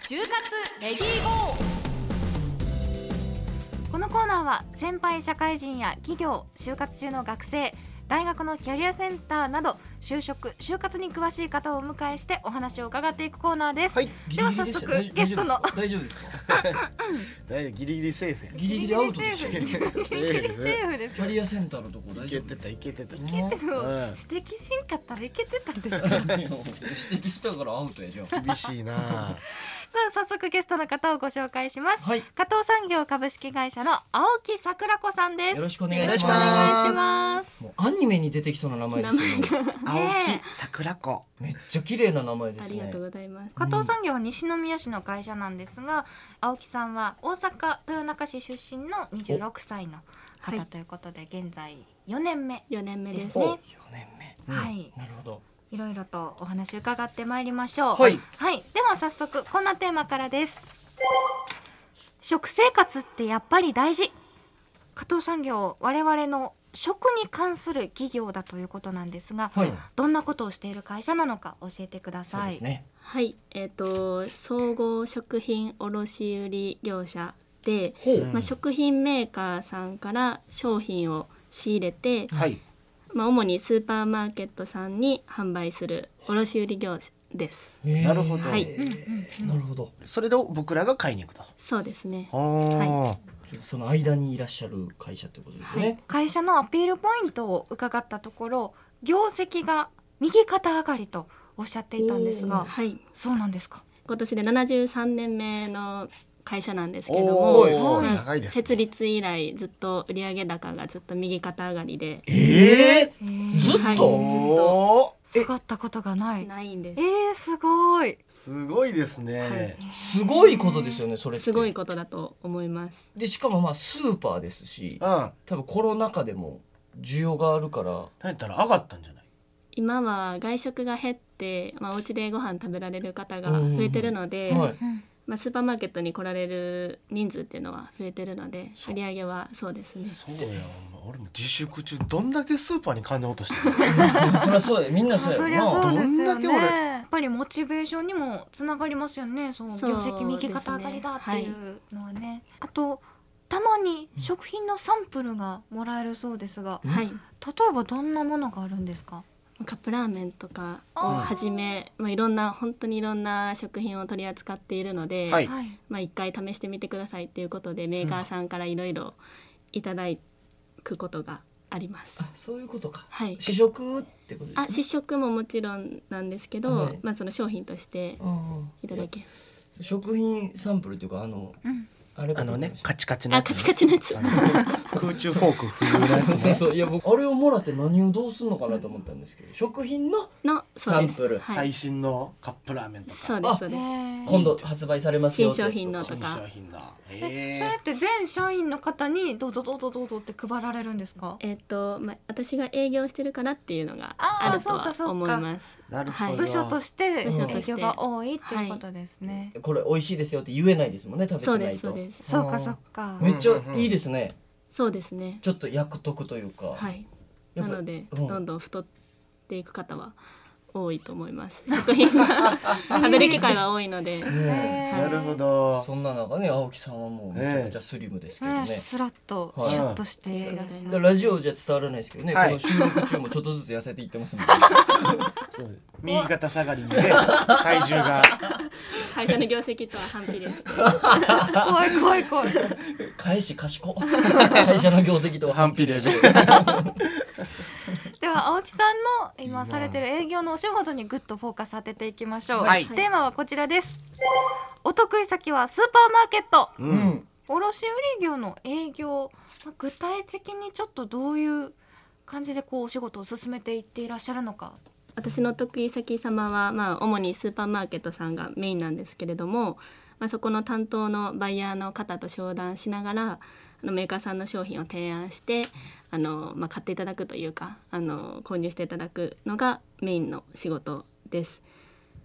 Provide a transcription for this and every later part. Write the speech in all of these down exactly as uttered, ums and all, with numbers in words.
就活レディーゴー。このコーナーは先輩社会人や企業、就活中の学生、大学のキャリアセンターなど就職就活に詳しい方をお迎えしてお話を伺っていくコーナーです、はい、では早速ゲストの大丈夫ですかギリギリセーフやギリギリアウトでしょギリギリセーフですキャリアセンターのとこ大丈夫いけてたいけてたいけてる、うん、指摘しんかったらいけてたんですか指摘したからアウトやじゃん厳しいなさあ早速ゲストの方をご紹介します、 はい、 加藤産業株式会社の青木桜子さんです。 よろしくお願いします。 よろしくお願いします。 もうアニメに出てきそうな名前ですよね青木桜子めっちゃ綺麗な名前ですね。 ありがとうございます。 加藤産業は西宮市の会社なんですが、うん、青木さんは大阪豊中市出身のにじゅうろくさいの方ということで、はい、現在よねんめよねんめですね。 ね。 よねんめ、 はい、 うん、なるほど。 いろいろとお話伺ってまいりましょう。 はい、 はい、では早速こんなテーマからです。食生活ってやっぱり大事。加藤産業、我々の食に関する企業だということなんですが、はい、どんなことをしている会社なのか教えてください。 そうですね。 はい、えっと総合食品卸売業者で、まあ、食品メーカーさんから商品を仕入れて、はい、まあ、主にスーパーマーケットさんに販売する卸売業者です。 なるほど、 はい、 なるほど。 それで僕らが買いに行くと。 そうですね。 はい、 その間にいらっしゃる会社ということですね、はい、 会社のアピールポイントを伺ったところ、業績が右肩上がりとおっしゃっていたんですが、はい、そうなんですか。 今年でななじゅうさんねんめの会社なんですけども、 長いですね。 設立以来ずっと売上高がずっと右肩上がりで、 えー、 ずっと、 はい、ずっと下がったことがないないんです。 えー、すごいすごいですね、はい、 すごいことですよね。それってすごいことだと思います。 でしかもまあスーパーですし、 うん、 多分コロナ禍でも需要があるからなんやったら上がったんじゃない。 今は外食が減って、まあ、お家でご飯食べられる方が増えてるので、はい、まあ、スーパーマーケットに来られる人数っていうのは増えてるので、売り上げはそうですね。 そうや、俺も自粛中どんだけスーパーに金落としてるそりゃそうや、みんなそうやそりゃそうですよね。 どんだけ俺やっぱりモチベーションにもつながりますよね。その業績右肩上がりだっていうのはね、はい、あとたまに食品のサンプルがもらえるそうですが、はい、例えばどんなものがあるんですか。 カップラーメンとかをはじめ、まあ、いろんな本当にいろんな食品を取り扱っているので、はい、まあ、一回試してみてくださいっていうことでメーカーさんからいろいろいただくことがあります。 あ、そういうことか、 はい、 試食ってことですね。 あ、試食ももちろんなんですけど、はい、まあ、その商品としていただける食品サンプルっていうか、あの、うん、あれあのね、カチカチのやつ、 あ、カチカチのやつ空中フォーク風のやつね。 そうそう、いや僕あれをもらって何をどうするのかなと思ったんですけど、食品のサンプル、 はい、 最新のカップラーメンとか、 そうですそうです。 今度発売されますよって新商品のとか。 新商品だ。 えー、それって全社員の方にどうぞどうぞどうぞって配られるんですか。 えっと、まあ、私が営業してるからっていうのがあるとは思います。 なるほど、 はい、部署として営業が多いっていうことですね、 はい、これ美味しいですよって言えないですもんね、食べてないと。 そうです、 そうかそうか。 めっちゃいいですね。 そうですね。 ちょっと役得というか、 はい、なので、うん、どんどん太っていく方は多いと思います。食品が食べる機会は多いので、 ね、はい、なるほど。 そんな中ね、青木さんはもうめちゃくちゃスリムですけどね、 えー、スラッとシュッとしていらっしゃる。 ラジオじゃ伝わらないですけどね、はい、この収録中もちょっとずつ痩せていってますもんねそう右肩下がりにね、体重が会社の業績とは反比例して怖い怖い怖い返し賢会社の業績とは反比例してでは青木さんの今されてる営業のお仕事にグッとフォーカス当てていきましょう、はい、テーマはこちらです。お得意先はスーパーマーケット、うん、卸売業の営業、具体的にちょっとどういう感じでこうお仕事を進めていっていらっしゃるのか。 私の得意先様は、まあ、主にスーパーマーケットさんがメインなんですけれども、まあ、そこの担当のバイヤーの方と商談しながら、あのメーカーさんの商品を提案してあの、まあ、買っていただくというか、あの購入していただくのがメインの仕事です。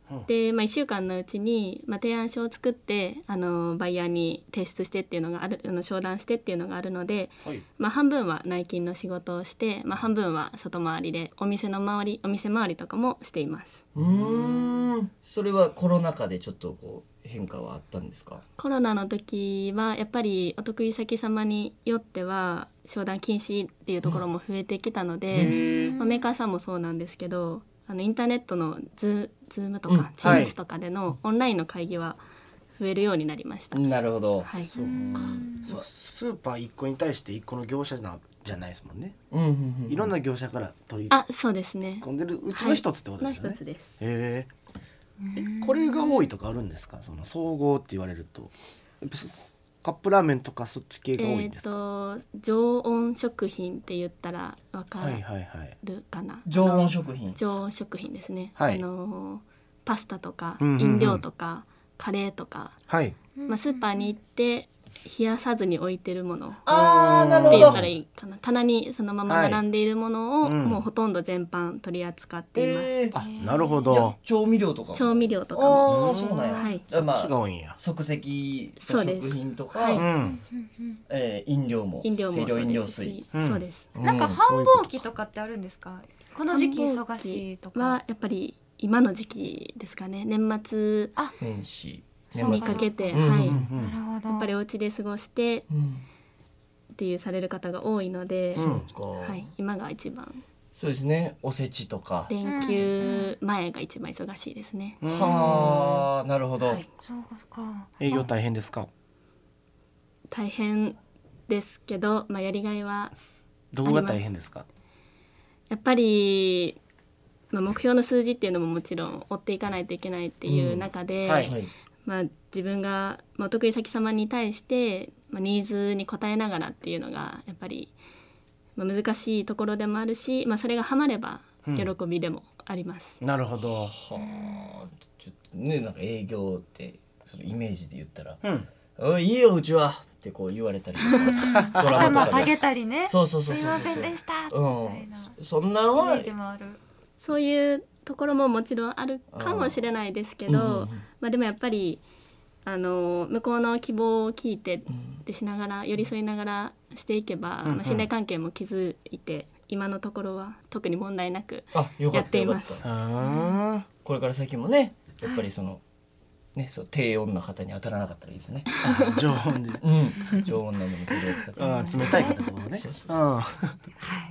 で、まあ、いっしゅうかんのうちに、まあ、提案書を作ってあのバイヤーに提出してっていうのがあるあの商談してっていうのがあるので、はい、まあ、半分は内勤の仕事をして、まあ、半分は外回りでお店の周りお店回りとかもしています。 うーん、それはコロナ禍でちょっとこう変化はあったんですか？ コロナの時はやっぱりお得意先様によっては商談禁止っていうところも増えてきたので、まあ、メーカーさんもそうなんですけど、あのインターネットのズ、ズームとか、チームスとかでのオンラインの会議は増えるようになりました。 なるほど、 はい、 そうか。そう、スーパーいっこに対していっこの業者なじゃないですもんね、 うんうんうん、 いろんな業者から取りあ、そうですね、 込んでるうちの一つってことですよね、 はい、の一つです。 へえ、これが多いとかあるんですか？その総合って言われるとやっぱカップラーメンとかそっち系が多いんですか？えー、と常温食品って言ったらわかるかな、はいはいはい、 常温食品常温食品ですね、 はい、 あのパスタとか飲料とか、うんうんうん、カレーとか、はい、まあ、スーパーに行って冷やさずに置いてるものって言ったらいいかな、棚にそのまま並んでいるものを、はい、もうほとんど全般取り扱っています、えー、 あ、なるほど。 調味料とか調味料とかも、 あ、そうなんや、 はい、 そっちが多いんや。 即席食品とか、はい、うん、えー、飲料も飲料も清涼飲料水、 うん、そうです、 うん、なんか繁忙期とかってあるんですか？この時期忙しいとかはやっぱり今の時期ですかね、年末年始にかけて、はい、なるほど、やっぱりお家で過ごして、うん、っていうされる方が多いので、うん、はい、今が一番。 そうですね、おせちとか連休前が一番忙しいですね。 はあ、なるほど、はい、 そうか。 営業大変ですか？ 大変ですけど、まあ、やりがいはどこが大変ですか？ やっぱり、まあ、目標の数字っていうのももちろん追っていかないといけないっていう中で、うん、はい、まあ、自分が、まあ、お得意先様に対して、まあ、ニーズに応えながらっていうのがやっぱり、まあ、難しいところでもあるし、まあ、それがハマれば喜びでもあります、 うん、なるほど。はあ、ちょっとね、なんか営業ってそのイメージで言ったら、うん、おいいいようちはってこう言われたりとかドラマとかで頭下げたりね、 そうそうそうそう、 すいませんでしたみたいな、 うん、そんなのはイメージもある。 そういうところももちろんあるかもしれないですけど、うんうん、まあ、でもやっぱりあの向こうの希望を聞いてでしながら寄り添いながらしていけば、うんうん、まあ、信頼関係も築いて今のところは特に問題なくやっています。 あ、これから先もね、やっぱりそのね、そう低温な方に当たらなかったらいいですね。 常温で、 うん、常温なのに取り扱って、 あ、冷たい方とかもね、そうそうそう、はい、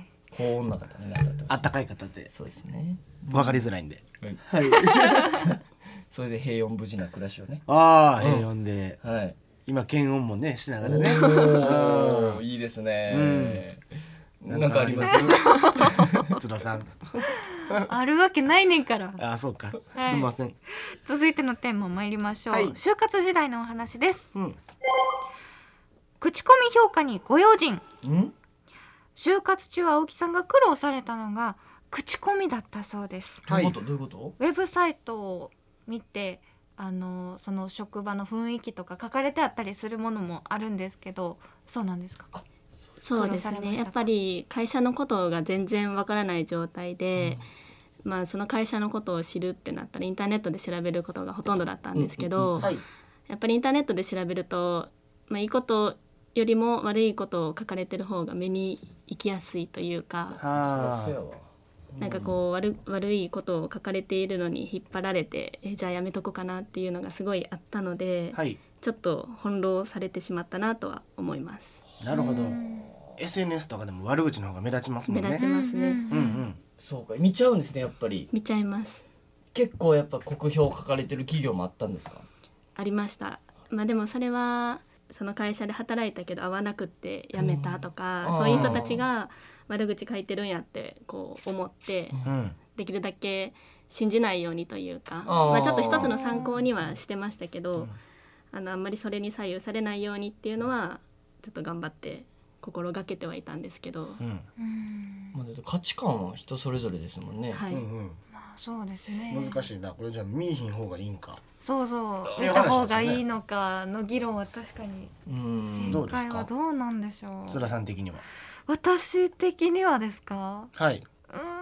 高温な方になったらあったかい方で、 そうですね、 分かりづらいんで、はい、 それで平穏無事な暮らしをね、 ああ、平穏で、 はい、 今検温もねしながらね、 おいいですね、うん、なんかあります津田さんあるわけないねんから。 あ、そうか、 はい、 すみません。 続いてのテーマ参りましょう、はい、就活時代のお話です、うん、口コミ評価にご用心。ん就活中青木さんが苦労されたのが口コミだったそうです。 どういうこと？どういうこと？ ウェブサイトを見て、あのその職場の雰囲気とか書かれてあったりするものもあるんですけど、そうなんですか？ そうですね、やっぱり会社のことが全然わからない状態で、うん、まあ、その会社のことを知るってなったらインターネットで調べることがほとんどだったんですけど、うんうんうん、はい、やっぱりインターネットで調べると、まあ、いいことよりも悪いことを書かれてる方が目に行きやすいというか、なんかこう 悪, 悪いことを書かれているのに引っ張られて、えじゃあやめとこうかなっていうのがすごいあったので、はい、ちょっと翻弄されてしまったなとは思います。 なるほど。 エスエヌエス とかでも悪口の方が目立ちますもんね。 目立ちますね、うんうん、 そうか、見ちゃうんですね。やっぱり見ちゃいます。 結構やっぱ酷評書かれてる企業もあったんですか？ ありました。まあでもそれはその会社で働いたけど合わなくって辞めたとか、うん、そういう人たちが悪口書いてるんやってこう思って、うん、できるだけ信じないようにというか、あ、まあ、ちょっと一つの参考にはしてましたけど、うん、あのあんまりそれに左右されないようにっていうのはちょっと頑張って心がけてはいたんですけど、うん、 まあ、価値観は人それぞれですもんね。 はい、 うんうん、 まあ、そうですね。 難しいな。これじゃあ見えひん方がいいんか、 そうそう出た方がいいのかの議論は確かに、うん、正解はどうなんでしょう。 津田さん的には？ 私的にはですか？ はい、 うーん、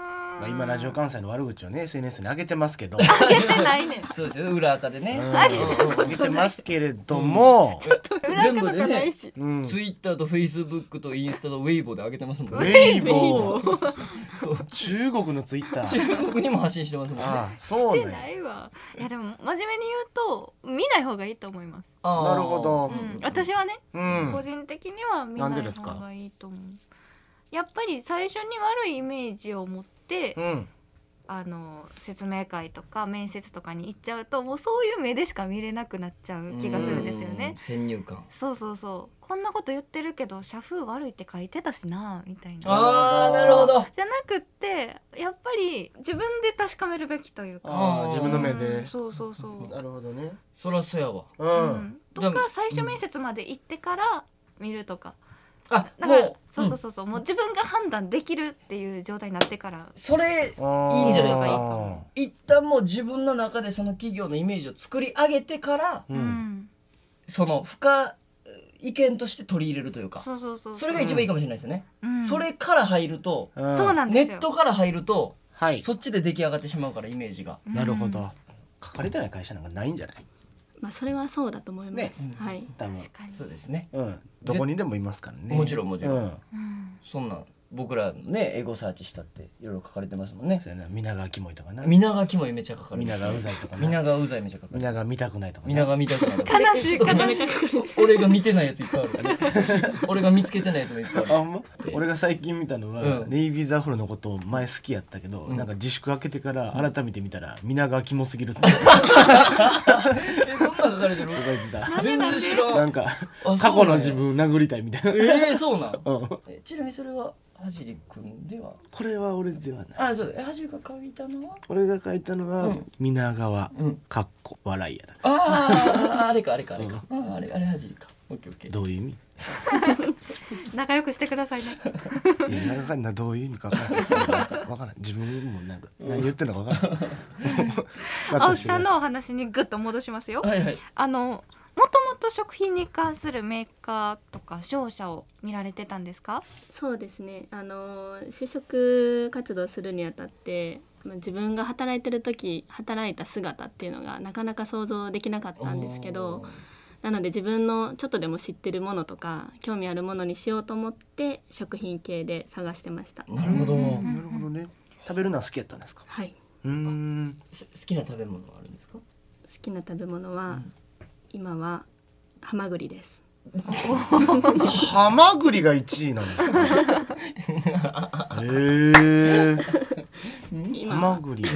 まあ、今ラジオ関西の悪口をね エスエヌエス に上げてますけど上げてないねん。 そうですよ、裏垢でね上げてますけれども、 全部でね、ツイうんッターとフェイスブックとインスタとウェイボーで上げてますもんウね。 ェイボー中国のツイッター中国にも発信してますもんね。 ああそうしてねないわ。いやでも真面目に言うと見ない方がいいと思います。 あーなるほどうん、私はね、 うん個人的には見ないなんでですか方がいいと思う。やっぱり最初に悪いイメージを持って、 うんあの説明会とか面接とかに行っちゃうともうそういう目でしか見れなくなっちゃう気がするんですよねうん。先入観。 そうそうそう、こんなこと言ってるけど社風悪いって書いてたしなみたいな。 ああ、なるほど。 じゃなくってやっぱり自分で確かめるべきというか。 ああ自分の目うでんそうそうそう。 なるほどねそらそうやわ。 ううんん、とでもか最初面接まで行ってから見るとか、 あ、 だからもう、 そうそうそうそう、もう自分が判断できるっていう状態になってからそれいいんじゃないですか。一旦もう自分の中でその企業のイメージを作り上げてから、 ううんんその深意見として取り入れるというか、 そうそうそうそれが一番いいかもしれないですよね。 うんそれから入ると、 うんそうなんですよ。 ネットから入ると、 はいそっちで出来上がってしまうからイメージが。 なるほど書かれてない会社なんかないんじゃないまあそれはそうだと思います、 ねはい多分確かに。 そうですね。 うんどこにでもいますからねもちろんもちろんうんうんそんなん僕らねエゴサーチしたっていろいろ書かれてますもんね。 そうやな皆川キモいとかな皆川キモいめっちゃ書かれて皆川うざいとかな皆川うざいめっちゃ書かれて皆川見たくないとかな皆川見たくない。 悲しいえちょっと悲しい。 俺が見てないやついっぱいある。俺が見つけてないやつもいっぱいある。 あほんま俺が最近見たのは、 うんネイビーズアフロのことを前好きやったけど、なんか自粛明けてから改めて見たら皆川キモすぎるってえ、そんなん書かれてる？ 覚えてた全然知らん。 なんかあ過去の自分殴りたいみたいなえー、そうなん。 うんえちなみにそれははじりくんでは。 これは俺ではないあ、そう。えはじりが書いたのは。 俺が書いたのは、 うん皆川うんかっこ笑いやだああ、あれかあれかあれか。ああれあれはじりか。オッケーオッケー。 どういう意味仲良くしてくださいね。 いやなんかなどういう意味か分からない分からない自分もなんか何言ってるのか分からない青木さんのお話にグッと戻しますよ。 はいはい。 あのもともと食品に関するメーカーとか商社を見られてたんですか？ そうですね、あの就職活動するにあたってまあ自分が働いてる時働いた姿っていうのがなかなか想像できなかったんですけど、なので自分のちょっとでも知ってるものとか興味あるものにしようと思って食品系で探してました。 なるほど。 なるほどね食べるのは好きやったんですかはい、 うーんす好きな食べ物はあるんですか？ 好きな食べ物は、今はハマグリです。 ハマグリがいちいなんですかへえハマグリ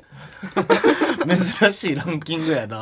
珍しいランキングやな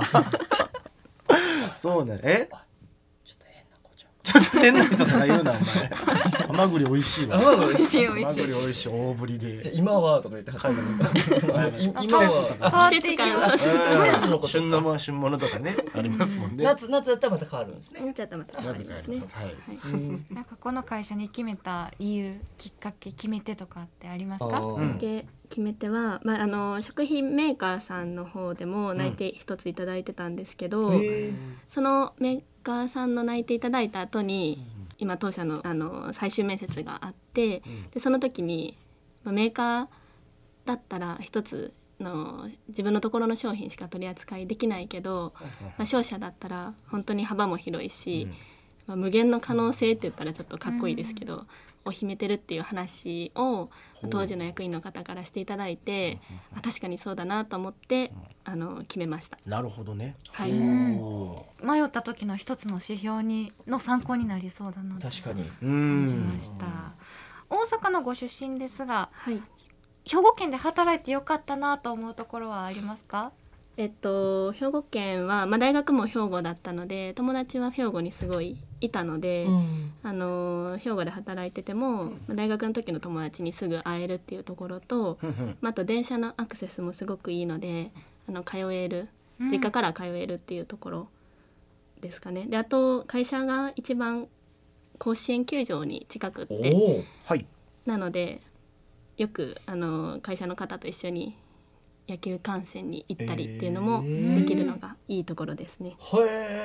そうねえちょっと変な子ちゃん。 ちょっと変な人とか言うなお前ハマグリ美味しいわあ、美味しい。 美味しいハマグリ美味しい大ぶりじゃあで今はとか言ってははいい今は変わっていきます。 季節のこと旬のも旬物とかねありますもんね夏夏だったらまた変わるんですね。 ちょっとまた変わりますね。 はいなんかこの会社に決めた理由、きっかけ、決め手とかってありますか？ あーうんで決め手は、まあ、あの食品メーカーさんの方でも内定一ついただいてたんですけど、 へーそのメーカーさんの内定いただいた後に、今当社のあの最終面接があって、でその時に、まあ、メーカーだったら一つの自分のところの商品しか取り扱いできないけど、まあ、商社だったら本当に幅も広いし、まあ、無限の可能性って言ったらちょっとかっこいいですけど、を秘めてるっていう話を当時の役員の方からしていただいて、あ確かにそうだなと思ってあの決めました。 なるほどねはい、 お迷った時の一つの指標にの参考になりそうだなと確かに。 ーう感じんました。大阪のご出身ですが、 はい兵庫県で働いてよかったなと思うところはありますか？ えっと、兵庫県は、まあ、大学も兵庫だったので友達は兵庫にすごいいたので、 うんあの兵庫で働いてても、まあ大学の時の友達にすぐ会えるっていうところと、 ふんふんまあ、あと電車のアクセスもすごくいいのであの通えるうん実家から通えるっていうところですかね。であと会社が一番甲子園球場に近くっおてお。 はいなのでよくあの会社の方と一緒に野球観戦に行ったりっていうのもへーできるのがいいところですね。 へえ。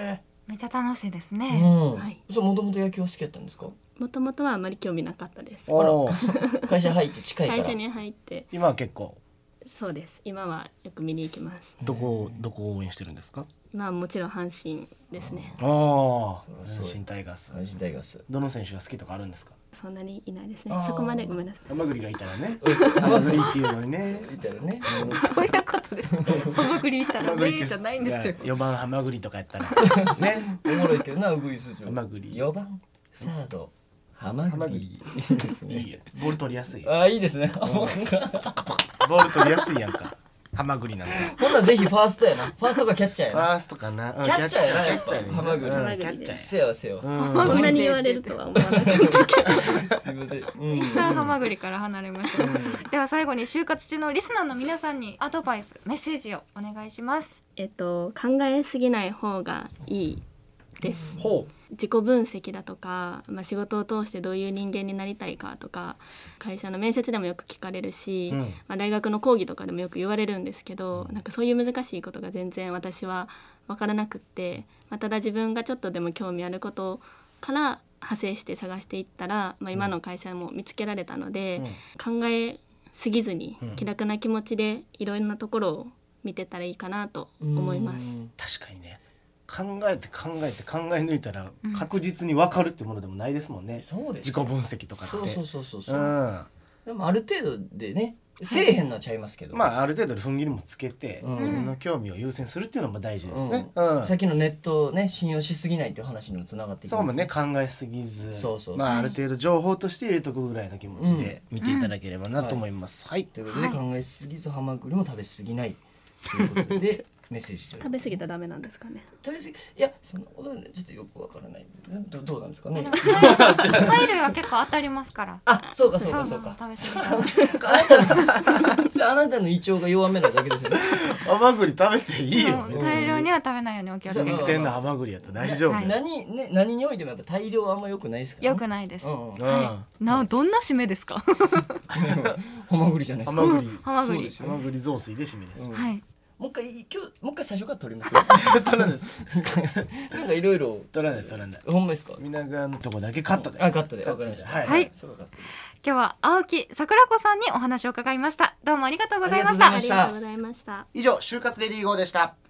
めっちゃ楽しいですね。 はい。そう、もともと野球は好きだったんですか？ もともとはあまり興味なかったです。 会社入って近いから。 会社に入って。 今は結構。 そうです。今はよく見に行きます。 どこどこを応援してるんですか？ まあもちろん阪神ですね。 ああ、阪神タイガース。 阪神タイガース。 どの選手が好きとかあるんですか？ そんなにいないですね。そこまでごめんなさい。 ハマグリがいたらね。ハマグリっていうのにね。 いたらね。 どういうことですか？ハマグリいたらねじゃないんですよ。 よばんハマグリとかやったらね。 おもろいけどな、ウグイス嬢。 ハマグリ。 よばんサードハマグリ。いいですね。 ボール取りやすい。 ああ、いいですね。 ボール取りやすいやんか。ハマグリなんか。 ほんならぜひファーストやな。ファーストかキャッチャーやな。 ファーストかな。 キャッチャーやな。 キャッチャーハマグリ。 キャッチャー。 せよせよ。 こんなに言われるとは思わなかったけど。 すみません。 一旦ハマグリから離れましょう。では最後に就活中のリスナーの皆さんにアドバイス、メッセージをお願いします。 えっと考えすぎない方がいいです。 ほう。 自己分析だとか、まあ、仕事を通してどういう人間になりたいかとか会社の面接でもよく聞かれるし、うんまあ、大学の講義とかでもよく言われるんですけど、なんかそういう難しいことが全然私は分からなくって、まあ、ただ自分がちょっとでも興味あることから派生して探していったら、まあ、今の会社も見つけられたので、うん、考えすぎずに気楽な気持ちでいろんなところを見てたらいいかなと思います。 確かにね、考えて考えて考え抜いたら確実に分かるってものでもないですもんね、うん、そうですね、自己分析とかって。 そうそうそうそうそう、うん、でもある程度でねせえへんのはちゃいますけど、 まあある程度で踏ん切りもつけて、うん、自分の興味を優先するっていうのも大事ですね、 うんうん、さっきのネットをね信用しすぎないっていう話にもつながっていきます、 そうもね、考えすぎず、 そうそうそう、 まあある程度情報として入れとくぐらいの気持ちで見ていただければなと思います、うん、はい、はい、 ということで、はい、考えすぎずハマグリも食べすぎないということでメッセージ食べ過ぎたらダメなんですかね。 食べ過ぎ、いやそんなことねちょっとよくわからない。ど, どうなんですかね。 貝類は結構当たりますから。 あ、そうかそうかそうか。 食べ過ぎた。 あなたの胃腸が弱めなだけですよね。 ハマグリ食べていいよ。 大量には食べないようにお気をつけて。 新鮮なハマグリやったら大丈夫。 何ね何においてもやっぱ大量はあんま良くないですから。 良くないです。はい。などんな締めですか。 ハマグリじゃないですか。 ハマグリ。 ハマグリ。 ハマグリ雑炊で締めです。 はい。 もう一回今日もう一回最初から撮ります。 撮らないです。 なんかいろいろ撮らない撮らない。 ほんまですか。 皆川のとこだけカットで。 あ、カットでわかりました。 はい。今日は青木桜子さんにお話を伺いました。どうもありがとうございました。 ありがとうございました。 以上就活レディーゴーでした。